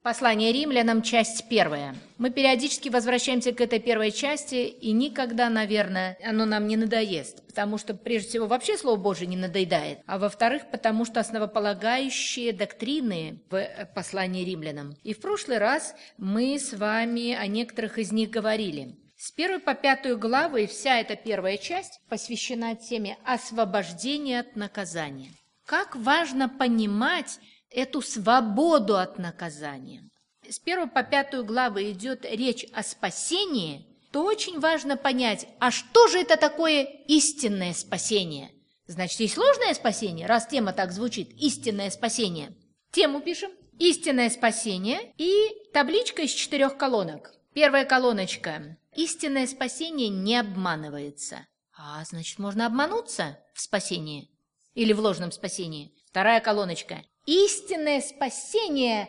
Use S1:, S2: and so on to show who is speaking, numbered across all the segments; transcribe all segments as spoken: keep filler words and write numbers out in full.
S1: Послание римлянам, часть первая. Мы периодически возвращаемся к этой первой части, и никогда, наверное, оно нам не надоест, потому что, прежде всего, вообще Слово Божие не надоедает, а во-вторых, потому что основополагающие доктрины в послании римлянам. И в прошлый раз мы с вами о некоторых из них говорили. С первой по пятую главы вся эта первая часть посвящена теме освобождения от наказания. Как важно понимать эту свободу от наказания. С первой по пятую главы идет речь о спасении, то очень важно понять, а что же это такое истинное спасение? Значит, есть ложное спасение, раз тема так звучит, истинное спасение. Тему пишем, истинное спасение и табличка из четырех колонок. Первая колоночка, истинное спасение не обманывается. А, значит, можно обмануться в спасении или в ложном спасении. Вторая колоночка. Истинное спасение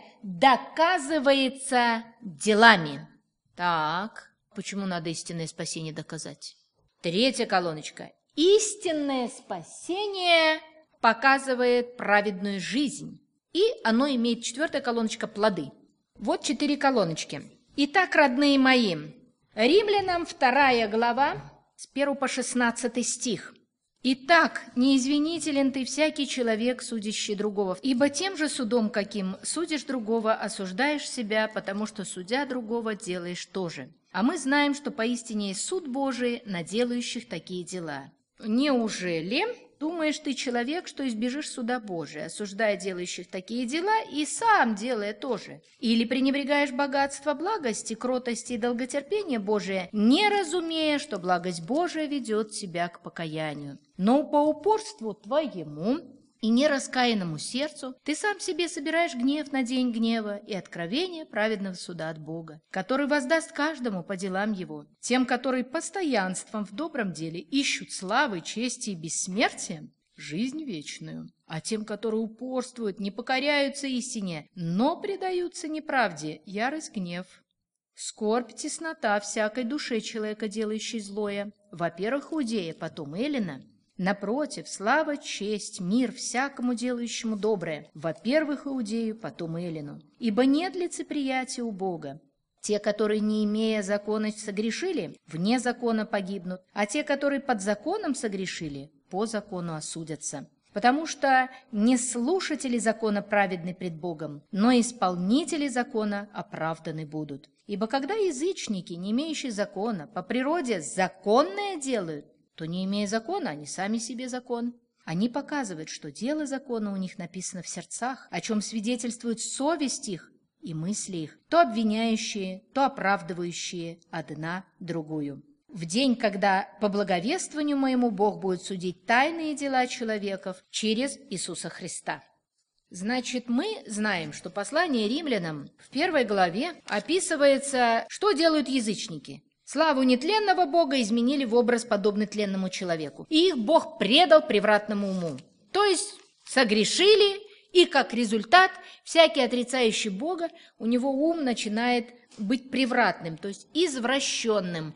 S1: доказывается делами. Так, почему надо истинное спасение доказать? Третья колоночка. Истинное спасение показывает праведную жизнь. И оно имеет, четвертая колоночка, плоды. Вот четыре колоночки. Итак, родные мои, Римлянам вторая глава, с первого по шестнадцатый стих. «Итак, неизвинителен ты всякий человек, судящий другого, ибо тем же судом, каким судишь другого, осуждаешь себя, потому что, судя другого, делаешь то же. А мы знаем, что поистине есть суд Божий на делающих такие дела. Неужели думаешь ты, человек, что избежишь суда Божия, осуждая делающих такие дела и сам делая то же? Или пренебрегаешь богатство благости, кротости и долготерпения Божия, не разумея, что благость Божия ведет тебя к покаянию? Но по упорству твоему и нераскаянному сердцу ты сам себе собираешь гнев на день гнева и откровение праведного суда от Бога, который воздаст каждому по делам его, тем, которые постоянством в добром деле ищут славы, чести и бессмертия, жизнь вечную, а тем, которые упорствуют, не покоряются истине, но предаются неправде, ярость, гнев, скорбь, теснота всякой душе человека, делающей злое, во-первых, Иудея, потом Эллина. Напротив, слава, честь, мир всякому делающему доброе, во-первых, Иудею, потом Эллину. Ибо нет лицеприятия у Бога. Те, которые, не имея закона, согрешили, вне закона погибнут, а те, которые под законом согрешили, по закону осудятся. Потому что не слушатели закона праведны пред Богом, но исполнители закона оправданы будут. Ибо когда язычники, не имеющие закона, по природе законное делают, то, не имея закона, они сами себе закон. Они показывают, что дело закона у них написано в сердцах, о чем свидетельствует совесть их и мысли их, то обвиняющие, то оправдывающие одна другую. В день, когда по благовествованию моему Бог будет судить тайные дела человеков через Иисуса Христа». Значит, мы знаем, что послание римлянам в первой главе описывается, что делают язычники. Славу нетленного Бога изменили в образ, подобный тленному человеку. И их Бог предал превратному уму. То есть согрешили, и как результат всякий отрицающий Бога, у него ум начинает быть превратным, то есть извращенным,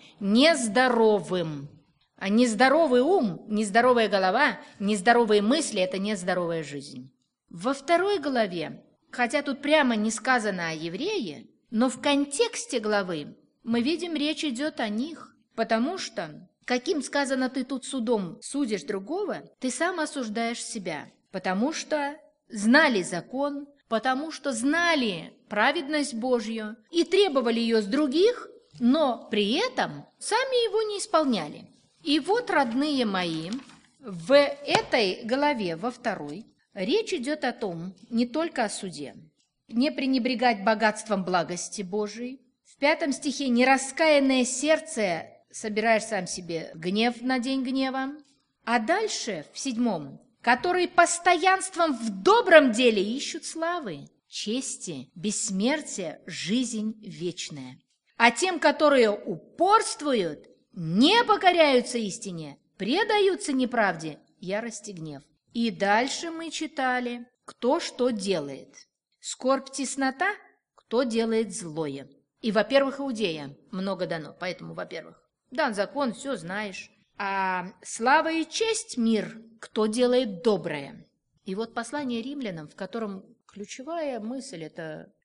S1: нездоровым. А нездоровый ум, нездоровая голова, нездоровые мысли – это нездоровая жизнь. Во второй главе, хотя тут прямо не сказано о еврее, но в контексте главы мы видим, речь идет о них, потому что, каким сказано ты тут судом судишь другого, ты сам осуждаешь себя, потому что знали закон, потому что знали праведность Божью и требовали ее с других, но при этом сами его не исполняли. И вот, родные мои, в этой главе, во второй, речь идет о том, не только о суде, не пренебрегать богатством благости Божией. В пятом стихе «нераскаянное сердце собираешь сам себе гнев на день гнева». А дальше, в седьмом, «которые постоянством в добром деле ищут славы, чести, бессмертия, жизнь вечная. А тем, которые упорствуют, не покоряются истине, предаются неправде, ярости, гнев». И дальше мы читали, кто что делает. Скорбь, теснота, кто делает злое. И, во-первых, Иудея много дано, поэтому, во-первых, дан закон, все знаешь. А слава и честь мир, кто делает доброе. И вот послание римлянам, в котором ключевая мысль – это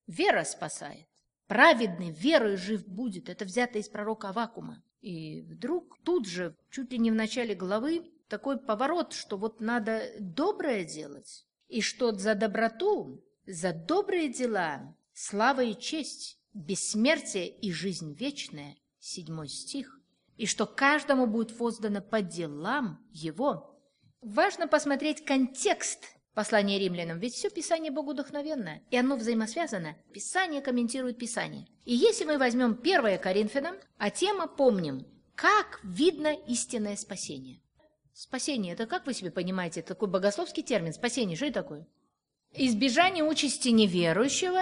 S1: Вера спасает. Праведный верою жив будет. Это взято из пророка Аввакума. И вдруг тут же, чуть ли не в начале главы, такой поворот, что вот надо доброе делать. И что за доброту, за добрые дела, слава и честь, бессмертие и жизнь вечная. Седьмой стих. И что каждому будет воздано по делам его. Важно посмотреть контекст послания римлянам, ведь все Писание богодухновенное, и оно взаимосвязано. Писание комментирует Писание. И если мы возьмем первое Коринфянам, а тема помним, как видно истинное спасение. Спасение, это как вы себе понимаете, это такой богословский термин, спасение, что это такое? Избежание участи неверующего,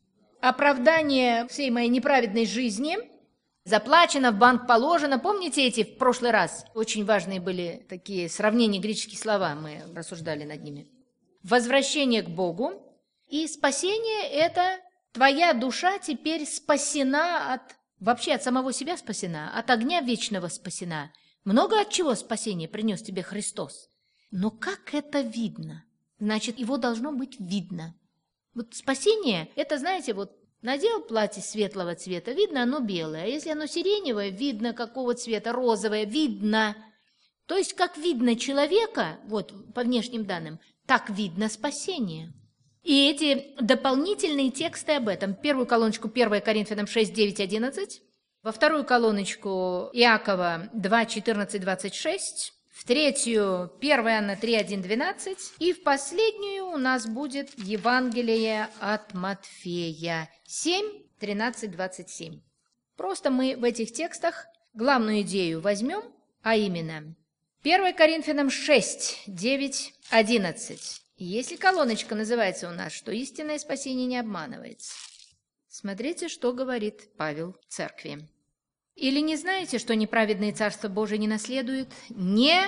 S1: оправдание всей моей неправедной жизни, заплачено, в банк положено. Помните эти в прошлый раз? Очень важные были такие сравнения, греческие слова, мы рассуждали над ними. Возвращение к Богу и спасение – это твоя душа теперь спасена от, вообще от самого себя спасена, от огня вечного спасена. Много от чего спасение принес тебе Христос. Но как это видно? Значит, его должно быть видно. Вот спасение – это, знаете, вот надел платье светлого цвета, видно, оно белое. А если оно сиреневое, видно, какого цвета, розовое, видно. То есть, как видно человека, вот по внешним данным, так видно спасение. И эти дополнительные тексты об этом. Первую колоночку первое Коринфянам шесть, девять, одиннадцать. Во вторую колоночку Иакова два, четырнадцать, двадцать шесть. В третью первое Иоанна три, один, двенадцать. И в последнюю у нас будет Евангелие от Матфея семь, тринадцать, двадцать семь. Просто мы в этих текстах главную идею возьмем, а именно первое Коринфянам шесть, девять, одиннадцать. Если колоночка называется у нас, что истинное спасение не обманывается. Смотрите, что говорит Павел церкви. Или не знаете, что неправедные Царство Божие не наследуют? Не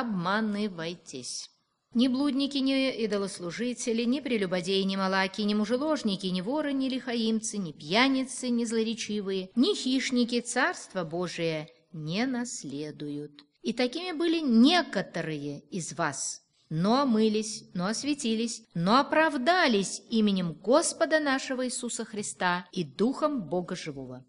S1: обманывайтесь. Ни блудники, ни идолослужители, ни прелюбодеи, ни малаки, ни мужеложники, ни воры, ни лихаимцы, ни пьяницы, ни злоречивые, ни хищники Царство Божие не наследуют. И такими были некоторые из вас, но омылись, но осветились, но оправдались именем Господа нашего Иисуса Христа и Духом Бога Живого.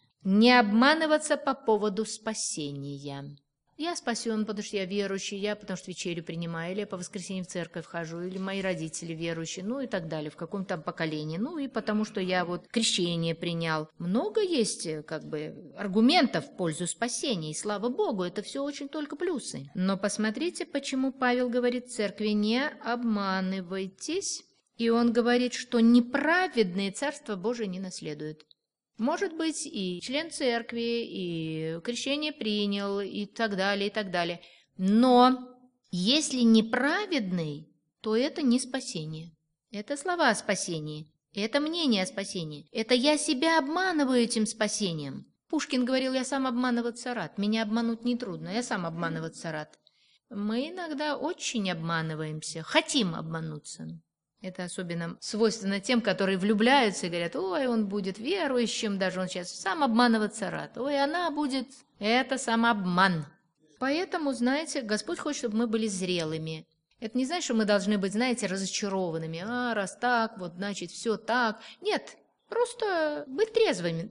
S1: Не обманываться по поводу спасения. Я спасен, потому что я верующий, я потому что вечерю принимаю, или я по воскресеньям в церковь хожу, или мои родители верующие, ну и так далее, в каком-то там поколении, ну и потому что я вот крещение принял. Много есть как бы аргументов в пользу спасения, и слава Богу, это все очень только плюсы. Но посмотрите, почему Павел говорит церкви: не обманывайтесь, и он говорит, что неправедные Царство Божие не наследуют. Может быть, и член церкви, и крещение принял, и так далее, и так далее. Но если неправедный, то это не спасение. Это слова о спасении, это мнение о спасении. Это я себя обманываю этим спасением. Пушкин говорил: я сам обманываться рад. Меня обмануть нетрудно, я сам обманываться рад. Мы иногда очень обманываемся, хотим обмануться. Это особенно свойственно тем, которые влюбляются и говорят: ой, он будет верующим, даже он сейчас сам обманываться рад. Ой, она будет... Это самообман. Поэтому, знаете, Господь хочет, чтобы мы были зрелыми. Это не значит, что мы должны быть, знаете, разочарованными. А, раз так, вот, значит, все так. Нет, просто быть трезвыми,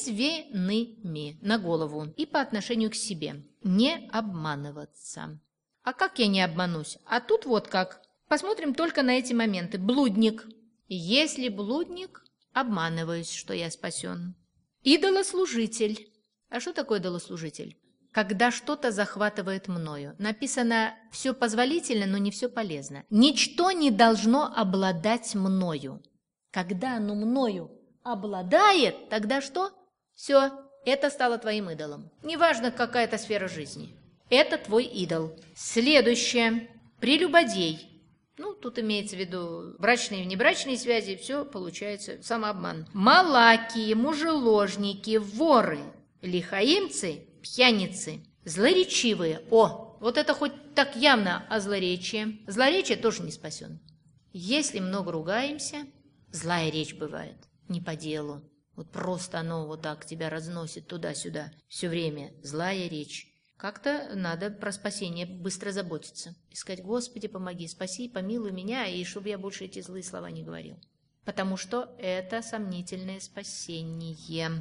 S1: трезвенными на голову и по отношению к себе. Не обманываться. А как я не обманусь? А тут вот как... Посмотрим только на эти моменты. Блудник. Если блудник, обманываюсь, что я спасен. Идолослужитель. А что такое идолослужитель? Когда что-то захватывает мною. Написано: все позволительно, но не все полезно. Ничто не должно обладать мною. Когда оно мною обладает, тогда что? Все, это стало твоим идолом. Неважно, какая это сфера жизни. Это твой идол. Следующее. Прелюбодей. Ну, тут имеется в виду брачные и внебрачные связи, все получается самообман. Малаки, мужеложники, воры, лихаимцы, пьяницы, злоречивые. О, вот это хоть так явно о злоречии. Злоречие тоже не спасен. Если много ругаемся, злая речь бывает, не по делу. Вот просто оно вот так тебя разносит туда-сюда. Все время злая речь. Как-то надо про спасение быстро заботиться. Искать: Господи, помоги, спаси, помилуй меня, и чтобы я больше эти злые слова не говорил. потому что это сомнительное спасение.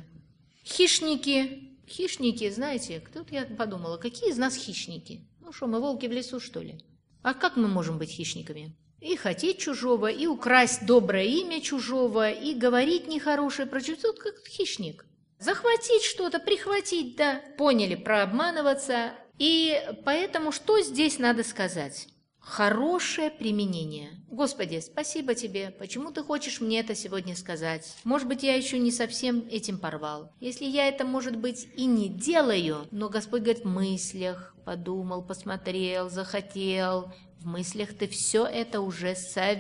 S1: Хищники. Хищники, знаете, тут я подумала, какие из нас хищники? Ну что, мы волки в лесу, что ли? А как мы можем быть хищниками? И хотеть чужого, и украсть доброе имя чужого, и говорить нехорошее про чужого, тут как хищник. Захватить что-то, прихватить, да. Поняли, прообманываться. И поэтому что здесь надо сказать? Хорошее применение. Господи, спасибо тебе. Почему ты хочешь мне это сегодня сказать? Может быть, я еще не совсем этим порвал. Если я это, может быть, и не делаю, но Господь говорит, в мыслях подумал, посмотрел, захотел. В мыслях ты все это уже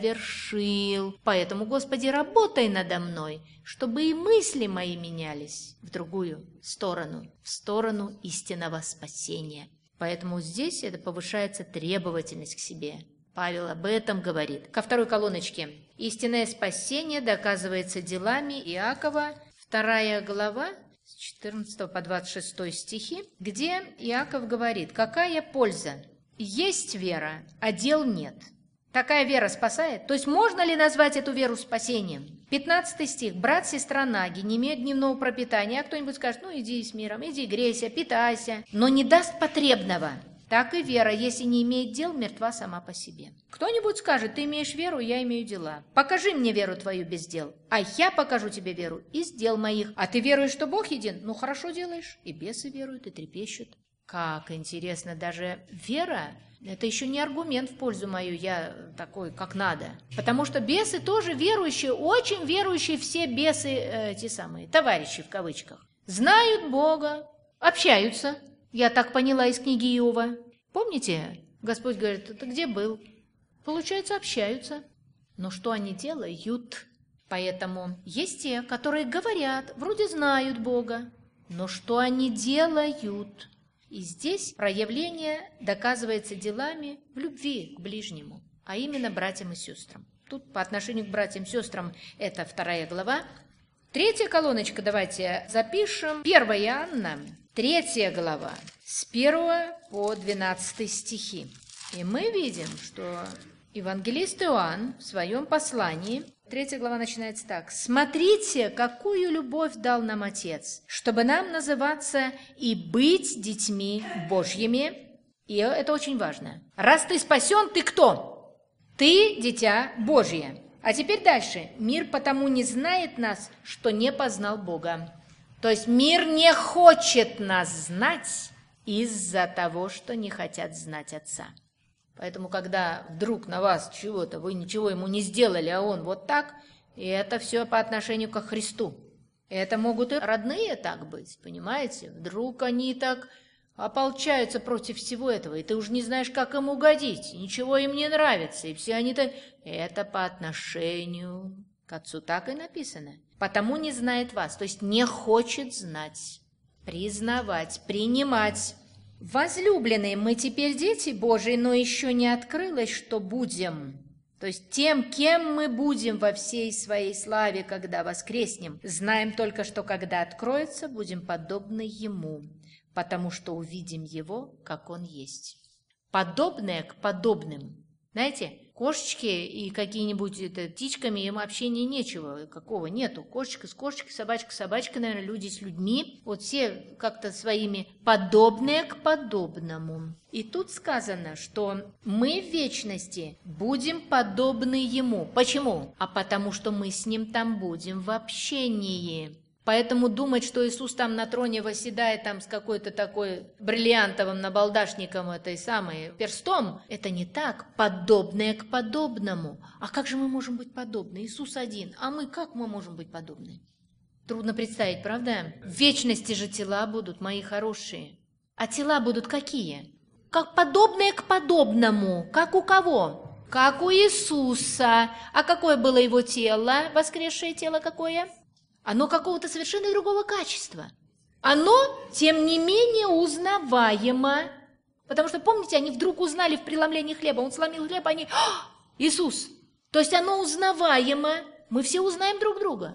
S1: совершил. Поэтому, Господи, работай надо мной, чтобы и мысли мои менялись в другую сторону, в сторону истинного спасения. Поэтому здесь это повышается требовательность к себе. Павел об этом говорит. Ко второй колоночке. Истинное спасение доказывается делами Иакова, вторая глава, с четырнадцатого по двадцать шестой стихи, где Иаков говорит, какая польза? Есть вера, а дел нет. Такая вера спасает? То есть можно ли назвать эту веру спасением? пятнадцатый стих. Брат, сестра наги, не имеют дневного пропитания. А кто-нибудь скажет, ну иди с миром, иди грейся, питайся. Но не даст потребного. Так и вера, если не имеет дел, мертва сама по себе. Кто-нибудь скажет, ты имеешь веру, я имею дела. Покажи мне веру твою без дел, а я покажу тебе веру из дел моих. А ты веруешь, что Бог един? Ну хорошо делаешь. И бесы веруют, и трепещут. Как интересно, даже вера – это еще не аргумент в пользу мою, я такой, как надо. Потому что бесы тоже верующие, очень верующие все бесы, э, те самые, товарищи в кавычках. Знают Бога, общаются. Я так поняла из книги Иова. Помните, Господь говорит, ты где был? Получается, общаются. Но что они делают? Поэтому есть те, которые говорят, вроде знают Бога, но что они делают? И здесь проявление доказывается делами в любви к ближнему, а именно братьям и сестрам. Тут по отношению к братьям и сестрам это вторая глава. Третья колоночка, давайте запишем. первое Иоанна, третья глава, с первого по двенадцатый стихи. И мы видим, что евангелист Иоанн в своем послании, третья глава начинается так. «Смотрите, какую любовь дал нам Отец, чтобы нам называться и быть детьми Божьими». И это очень важно. Раз ты спасен, ты кто? Ты дитя Божье. А теперь дальше. «Мир потому не знает нас, что не познал Бога». То есть мир не хочет нас знать из-за того, что не хотят знать Отца. Поэтому, когда вдруг на вас чего-то, вы ничего ему не сделали, а он вот так, и это все по отношению ко Христу. Это могут и родные так быть, понимаете? Вдруг они так ополчаются против всего этого, и ты уже не знаешь, как им угодить, и ничего им не нравится, и все они так... Это по отношению к Отцу так и написано. Потому не знает вас, то есть не хочет знать, признавать, принимать. Возлюбленные, мы теперь дети Божии, но еще не открылось, что будем. То есть тем, кем мы будем во всей своей славе, когда воскреснем, знаем только, что когда откроется, будем подобны Ему, потому что увидим Его, как Он есть. Подобное к подобным. Знаете, кошечки и какие-нибудь это, птичками им общения нечего, какого нету. Кошечка с кошечкой, собачка с собачкой, наверное, люди с людьми. Вот все как-то своими подобные к подобному. И тут сказано, что мы в вечности будем подобны Ему. Почему? А потому что мы с Ним там будем в общении. Поэтому думать, что Иисус там на троне восседает там с какой-то такой бриллиантовым набалдашником этой самой перстом, это не так, подобное к подобному. А как же мы можем быть подобны? Иисус один, а мы как мы можем быть подобны? Трудно представить, правда? В вечности же тела будут мои хорошие. А тела будут какие? Как подобные к подобному. Как у кого? Как у Иисуса. А какое было его тело? Воскресшее тело какое? Оно какого-то совершенно другого качества. Оно, тем не менее, узнаваемо. Потому что, помните, они вдруг узнали в преломлении хлеба. Он сломил хлеб, они... Иисус! То есть оно узнаваемо. Мы все узнаем друг друга.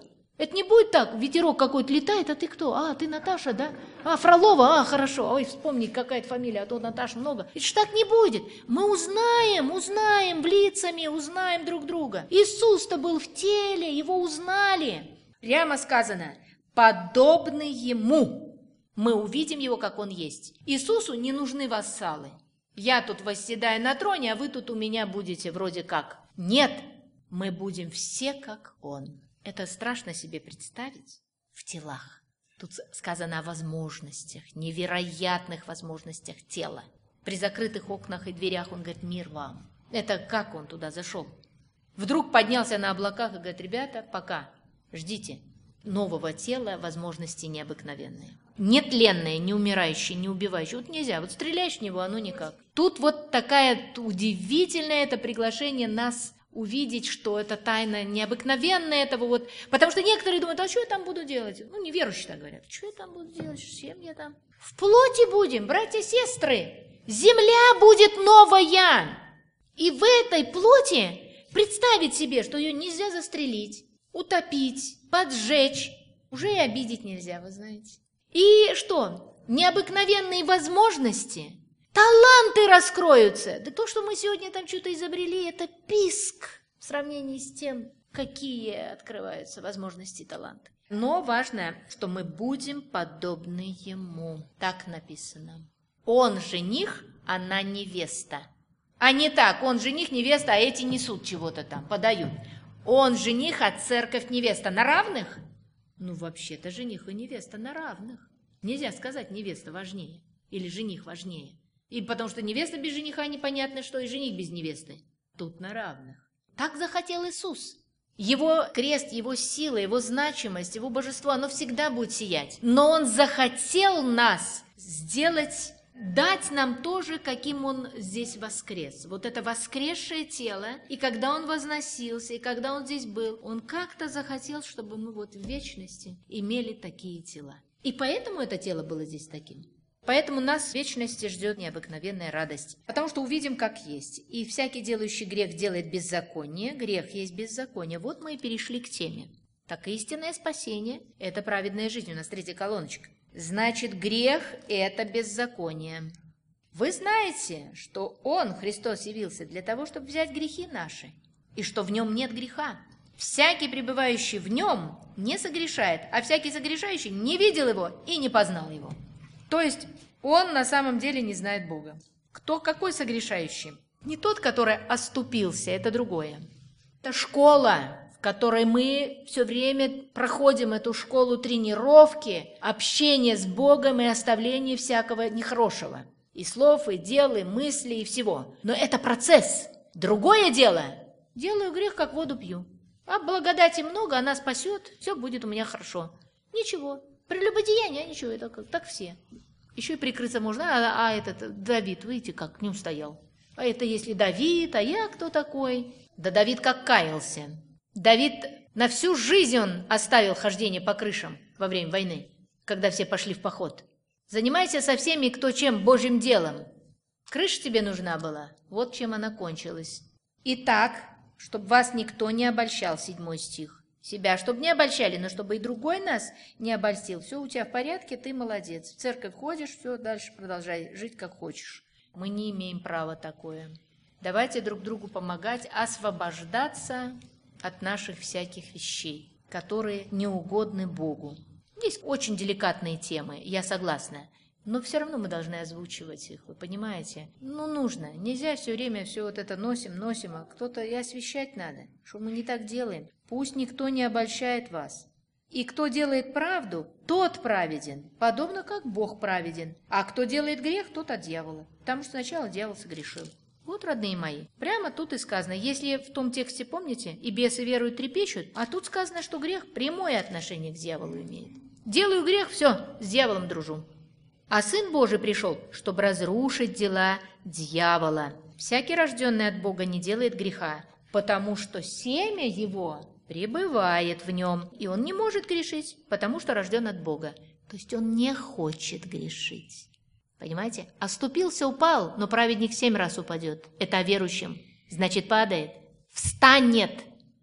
S1: Это не будет так, ветерок какой-то летает, а ты кто? А, ты Наташа, да? А, Фролова, а, хорошо. Ой, вспомни, какая-то фамилия, а то Наташ много. Это ж так не будет. Мы узнаем, узнаем лицами, узнаем друг друга. Иисус-то был в теле, его узнали. Прямо сказано, подобный ему. Мы увидим его, как он есть. Иисусу не нужны вассалы. Я тут восседаю на троне, а вы тут у меня будете вроде как. Нет, мы будем все, как он. Это страшно себе представить в телах. Тут сказано о возможностях, невероятных возможностях тела. При закрытых окнах и дверях он говорит, мир вам. Это как он туда зашел? Вдруг поднялся на облаках и говорит, ребята, пока, ждите нового тела, возможности необыкновенные. Нетленное, не умирающее, не убивающее. Вот нельзя, вот стреляешь в него, оно никак. Тут вот такая удивительное это приглашение нас увидеть, что это тайна необыкновенная этого вот. Потому что некоторые думают, а что я там буду делать? Ну, неверующие так говорят. Что я там буду делать? С чем я там? В плоти будем, братья-сестры. Земля будет новая. И в этой плоти представить себе, что ее нельзя застрелить, утопить, поджечь. Уже и обидеть нельзя, вы знаете. И что? Необыкновенные возможности. Таланты раскроются. Да то, что мы сегодня там что-то изобрели, это писк в сравнении с тем, какие открываются возможности таланта. Но важно, что мы будем подобны ему. Так написано. Он жених, она невеста. А не так, он жених, невеста, а эти несут чего-то там, подают. Он жених, а церковь невеста. На равных? Ну, вообще-то жених и невеста на равных. Нельзя сказать, невеста важнее или жених важнее. И потому что невеста без жениха непонятно что, и жених без невесты. Тут на равных. Так захотел Иисус. Его крест, его сила, его значимость, его божество, оно всегда будет сиять. Но он захотел нас сделать, дать нам тоже, каким он здесь воскрес. Вот это воскресшее тело, и когда он возносился, и когда он здесь был, он как-то захотел, чтобы мы вот в вечности имели такие тела. И поэтому это тело было здесь таким. Поэтому нас в вечности ждет необыкновенная радость, потому что увидим, как есть. И всякий, делающий грех, делает беззаконие, грех есть беззаконие. Вот мы и перешли к теме. Так истинное спасение – это праведная жизнь. У нас третья колоночка. Значит, грех – это беззаконие. Вы знаете, что Он, Христос, явился для того, чтобы взять грехи наши, и что в Нем нет греха. Всякий, пребывающий в Нем, не согрешает, а всякий согрешающий не видел Его и не познал Его. То есть он на самом деле не знает Бога. Кто какой согрешающий? Не тот, который оступился, это другое. Это школа, в которой мы все время проходим эту школу тренировки, общения с Богом и оставления всякого нехорошего. И слов, и дел, и мыслей, и всего. Но это процесс. Другое дело. Делаю грех, как воду пью. А благодати много, она спасет, все будет у меня хорошо. Ничего. Прелюбодеяние, ничего, это как, так все. Еще и прикрыться можно. А, а этот Давид, видите, как к ним стоял. А это если Давид, а я кто такой? Да Давид как каялся. Давид на всю жизнь он оставил хождение по крышам во время войны, когда все пошли в поход. Занимайся со всеми, кто чем, Божьим делом. Крыша тебе нужна была, вот чем она кончилась. Итак, чтобы вас никто не обольщал, седьмой стих. Себя, чтобы не обольщали, но чтобы и другой нас не обольстил. Все у тебя в порядке, ты молодец. В церковь ходишь, все, дальше продолжай жить, как хочешь. Мы не имеем права такое. Давайте друг другу помогать освобождаться от наших всяких вещей, которые неугодны Богу. Есть очень деликатные темы, я согласна. Но все равно мы должны озвучивать их, вы понимаете? Ну, нужно. Нельзя все время все вот это носим, носим, а кто-то и освещать надо, что мы не так делаем. Пусть никто не обольщает вас. И кто делает правду, тот праведен, подобно как Бог праведен. А кто делает грех, тот от дьявола. Потому что сначала дьявол согрешил. Вот, родные мои, прямо тут и сказано, если в том тексте, помните, и бесы веруют, трепещут, а тут сказано, что грех прямое отношение к дьяволу имеет. Делаю грех, все, с дьяволом дружу. А Сын Божий пришел, чтобы разрушить дела дьявола. Всякий, рожденный от Бога, не делает греха, потому что семя его пребывает в нем, и он не может грешить, потому что рожден от Бога. То есть он не хочет грешить. Понимаете? Оступился, упал, но праведник семь раз упадет. Это о верующем. Значит, падает. Встанет.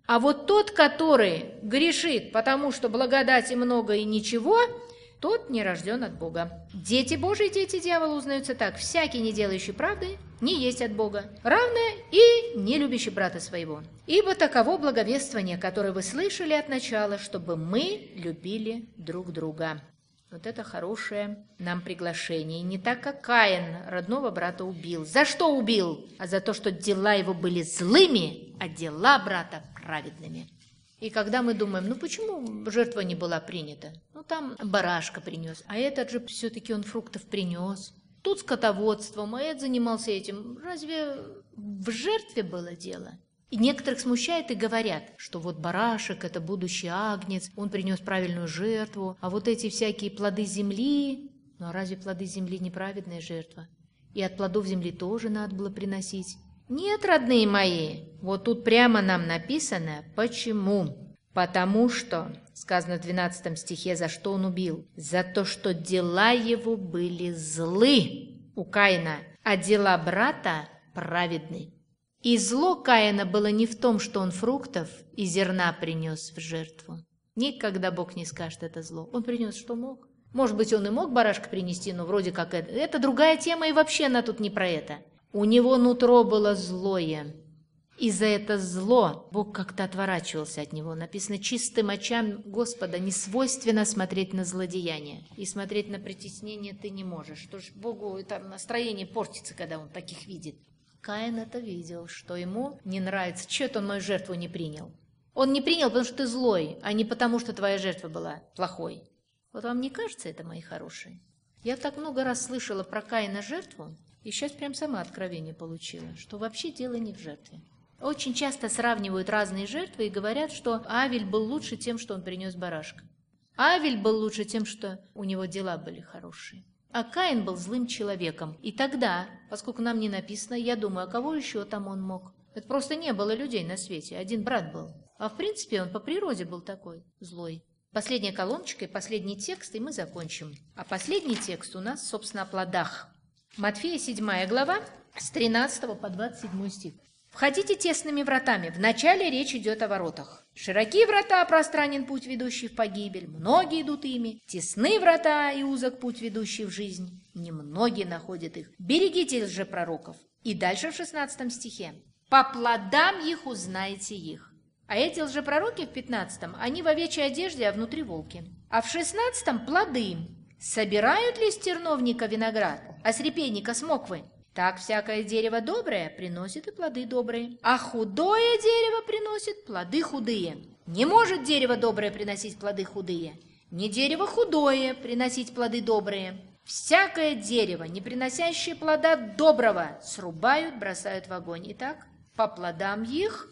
S1: А вот тот, который грешит, потому что благодати много и ничего, тот не рожден от Бога. Дети Божии, дети дьявола узнаются так: всякий, не делающий правды, не есть от Бога, равное и не любящий брата своего. Ибо таково благовествование, которое вы слышали от начала, чтобы мы любили друг друга. Вот это хорошее нам приглашение. И не так, как Каин родного брата убил. За что убил? А за то, что дела его были злыми, а дела брата праведными. И когда мы думаем, ну почему жертва не была принята? Ну там барашка принес, а этот же все-таки он фруктов принес. Тут скотоводством, а этот занимался этим. Разве в жертве было дело? И некоторых смущает и говорят, что вот барашек – это будущий агнец, он принес правильную жертву, а вот эти всякие плоды земли, ну а разве плоды земли неправедная жертва? И от плодов земли тоже надо было приносить. Нет, родные мои, вот тут прямо нам написано, почему. Потому что, сказано в двенадцатом стихе, за что он убил? За то, что дела его были злы у Каина, а дела брата праведны. И зло Каина было не в том, что он фруктов и зерна принес в жертву. Никогда Бог не скажет это зло. Он принес, что мог. Может быть, он и мог барашка принести, но вроде как это. Это другая тема, и вообще она тут не про это. У него нутро было злое. И за это зло Бог как-то отворачивался от него. Написано, чистым очам Господа не свойственно смотреть на злодеяние. И смотреть на притеснение ты не можешь. Что ж, Богу это настроение портится, когда он таких видит. Каин это видел, что ему не нравится. Чего это он мою жертву не принял? Он не принял, потому что ты злой, а не потому, что твоя жертва была плохой. Вот вам не кажется это, мои хорошие? Я так много раз слышала про Каина жертву, и сейчас прям сама откровение получила, что вообще дело не в жертве. Очень часто сравнивают разные жертвы и говорят, что Авель был лучше тем, что он принес барашка. Авель был лучше тем, что у него дела были хорошие. А Каин был злым человеком. И тогда, поскольку нам не написано, я думаю, а кого еще там он мог? Это просто не было людей на свете, один брат был. А в принципе он по природе был такой, злой. Последняя колоночка и последний текст, и мы закончим. А последний текст у нас, собственно, о плодах. Матфея седьмая глава, с тринадцатого по двадцать седьмой стих. «Входите тесными вратами. Вначале речь идет о воротах. Широки врата, пространен путь, ведущий в погибель. Многие идут ими. Тесны врата и узок путь, ведущий в жизнь. Немногие находят их. Берегите же пророков». И дальше в шестнадцатом стихе. «По плодам их узнаете их». А эти лжепророки в пятнадцатом, они в овечьей одежде, а внутри волки. А в шестнадцатом плоды. «Собирают ли с терновника виноград, а с репейника смоквы? Так всякое дерево доброе приносит и плоды добрые, а худое дерево приносит плоды худые. Не может дерево доброе приносить плоды худые, не дерево худое приносить плоды добрые. Всякое дерево, не приносящее плода доброго, срубают, бросают в огонь. Итак, по плодам их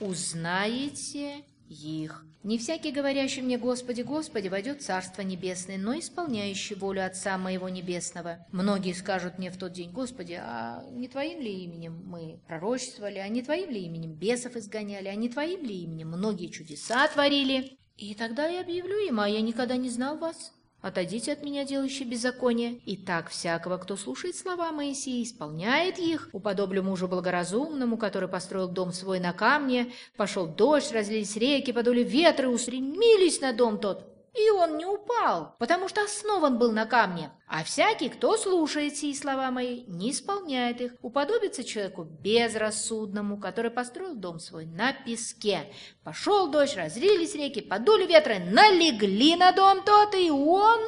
S1: узнаете их. Не всякий, говорящий мне, Господи, Господи, войдет в Царство Небесное, но исполняющий волю Отца Моего Небесного. Многие скажут мне в тот день, Господи, а не Твоим ли именем мы пророчествовали, а не Твоим ли именем бесов изгоняли, а не Твоим ли именем многие чудеса творили? И тогда я объявлю им, а я никогда не знал вас. Отойдите от меня, делающие беззаконие. И так всякого, кто слушает слова Моисея, исполняет их, уподоблю мужу благоразумному, который построил дом свой на камне, пошел дождь, разлились реки, подули ветры, устремились на дом тот. И он не упал, потому что основан был на камне. А всякий, кто слушает сии слова мои, не исполняет их, уподобится человеку безрассудному, который построил дом свой на песке. Пошел дождь, разлились реки, подули ветры, налегли на дом тот, и он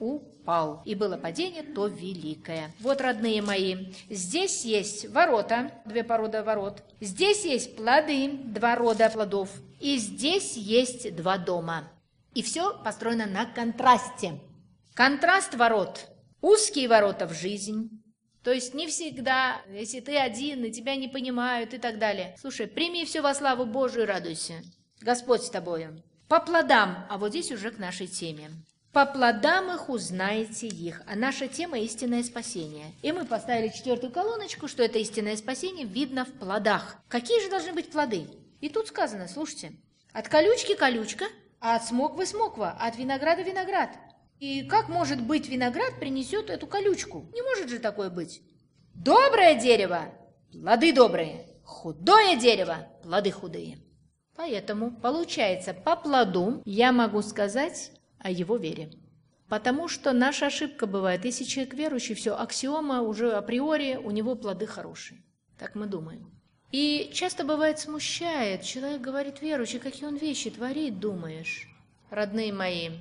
S1: упал. И было падение то великое. Вот, родные мои, здесь есть ворота, две породы ворот. Здесь есть плоды, два рода плодов. И здесь есть два дома. И все построено на контрасте. Контраст ворот. Узкие ворота в жизнь. То есть не всегда, если ты один, и тебя не понимают и так далее. Слушай, прими все во славу Божию и радуйся. Господь с тобою. По плодам, а вот здесь уже к нашей теме. По плодам их узнаете их. А наша тема – истинное спасение. И мы поставили четвертую колоночку, что это истинное спасение видно в плодах. Какие же должны быть плоды? И тут сказано, слушайте, от колючки колючка, а от смоквы смоква, а от винограда виноград. И как может быть виноград принесет эту колючку? Не может же такое быть. Доброе дерево – плоды добрые, худое дерево – плоды худые. Поэтому, получается, по плоду я могу сказать о его вере. Потому что наша ошибка бывает, если человек верующий, все, аксиома уже априори, у него плоды хорошие. Так мы думаем. И часто бывает смущает, человек говорит верующий, какие он вещи творит, думаешь. Родные мои,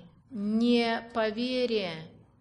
S1: не по вере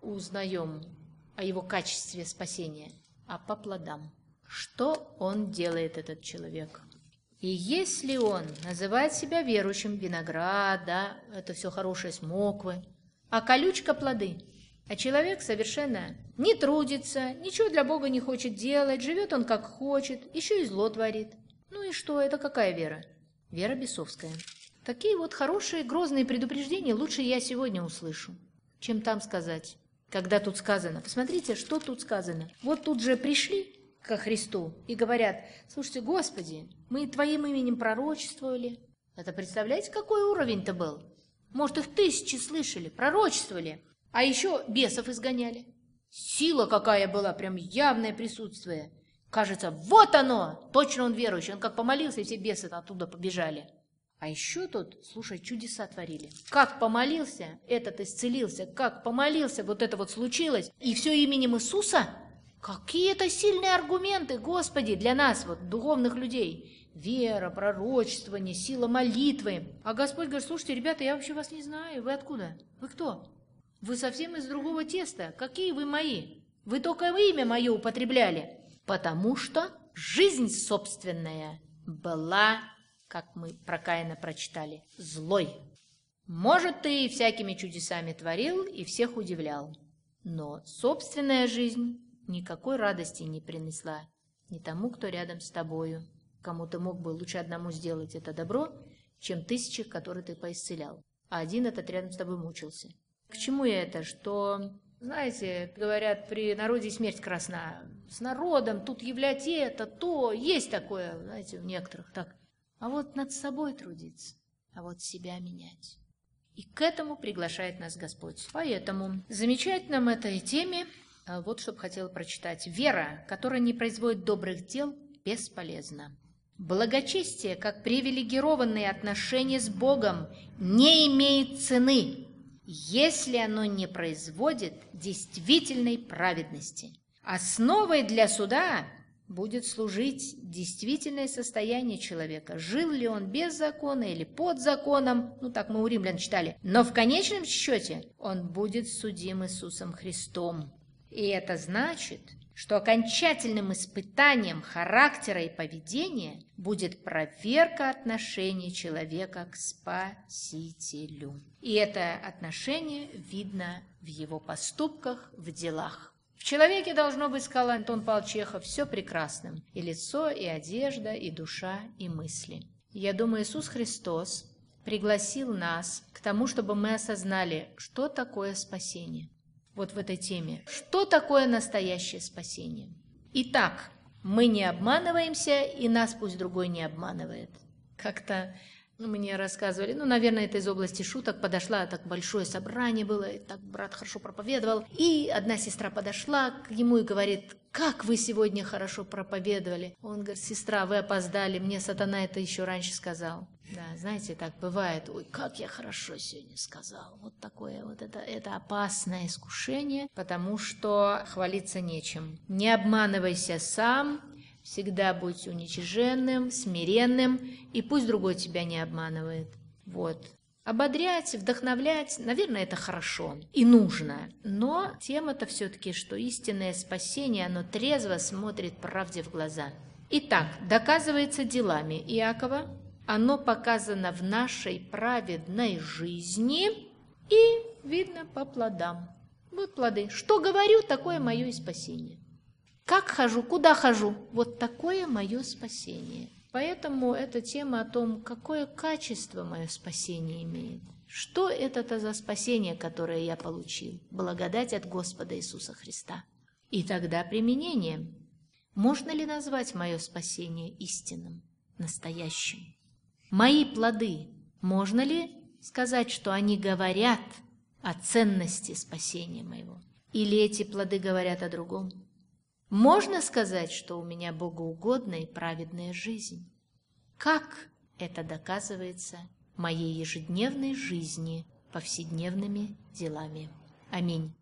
S1: узнаем о его качестве спасения, а по плодам. Что он делает, этот человек? И если он называет себя верующим, виноград, да, это все хорошее, смоквы, а колючка плоды, а человек совершенно не трудится, ничего для Бога не хочет делать, живет он как хочет, еще и зло творит. Ну и что, это какая вера? Вера бесовская. Такие вот хорошие, грозные предупреждения лучше я сегодня услышу, чем там сказать. Когда тут сказано, посмотрите, что тут сказано. Вот тут же пришли ко Христу и говорят, слушайте, Господи, мы Твоим именем пророчествовали. Это представляете, какой уровень-то был? Может, их тысячи слышали, пророчествовали, а еще бесов изгоняли. Сила какая была, прям явное присутствие. Кажется, вот оно, точно он верующий, он как помолился, и все бесы оттуда побежали. А еще тут, слушай, чудеса творили. Как помолился, этот исцелился, как помолился, вот это вот случилось, и все именем Иисуса? Какие это сильные аргументы, Господи, для нас, вот, духовных людей. Вера, пророчествование, сила молитвы. А Господь говорит, слушайте, ребята, я вообще вас не знаю, вы откуда? Вы кто? Вы совсем из другого теста. Какие вы мои? Вы только имя мое употребляли. Потому что жизнь собственная была, как мы про Каина прочитали, злой. Может, ты и всякими чудесами творил и всех удивлял, но собственная жизнь никакой радости не принесла ни тому, кто рядом с тобою, кому ты мог бы лучше одному сделать это добро, чем тысячи, которые ты поисцелял, а один этот рядом с тобой мучился. К чему я это? Что, знаете, говорят, при народе смерть красна. С народом тут являть это, то, есть такое, знаете, у некоторых так. А вот над собой трудиться, а вот себя менять. И к этому приглашает нас Господь. Поэтому замечать нам этой теме, вот что бы хотела прочитать. Вера, которая не производит добрых дел, бесполезна. Благочестие, как привилегированные отношения с Богом, не имеет цены, если оно не производит действительной праведности. Основой для суда будет служить действительное состояние человека. Жил ли он без закона или под законом, ну так мы у римлян читали. Но в конечном счете он будет судим Иисусом Христом. И это значит, что окончательным испытанием характера и поведения будет проверка отношения человека к Спасителю. И это отношение видно в его поступках, в делах. В человеке должно быть, сказал Антон Павлович Чехов, все прекрасным. И лицо, и одежда, и душа, и мысли. Я думаю, Иисус Христос пригласил нас к тому, чтобы мы осознали, что такое спасение. Вот в этой теме. Что такое настоящее спасение? Итак, мы не обманываемся, и нас пусть другой не обманывает. Как-то мне рассказывали, ну, наверное, это из области шуток, подошла, так большое собрание было, и так брат хорошо проповедовал, и одна сестра подошла к ему и говорит, как вы сегодня хорошо проповедовали. Он говорит, сестра, вы опоздали, мне сатана это еще раньше сказал. Да, знаете, так бывает, ой, как я хорошо сегодня сказал. Вот такое вот это, это опасное искушение, потому что хвалиться нечем. Не обманывайся сам, всегда будь уничиженным, смиренным, и пусть другой тебя не обманывает. Вот. Ободрять, вдохновлять, наверное, это хорошо и нужно. Но тема-то все-таки, что истинное спасение, оно трезво смотрит правде в глаза. Итак, доказывается делами Иакова, оно показано в нашей праведной жизни и видно по плодам. Вот плоды. Что говорю, такое мое и спасение. Как хожу, куда хожу, вот такое мое спасение. Поэтому эта тема о том, какое качество мое спасение имеет. Что это-то за спасение, которое я получил? Благодать от Господа Иисуса Христа. И тогда применение. Можно ли назвать мое спасение истинным, настоящим? Мои плоды, можно ли сказать, что они говорят о ценности спасения моего? Или эти плоды говорят о другом? Можно сказать, что у меня богоугодная и праведная жизнь? Как Это доказывается моей ежедневной жизни, повседневными делами. Аминь.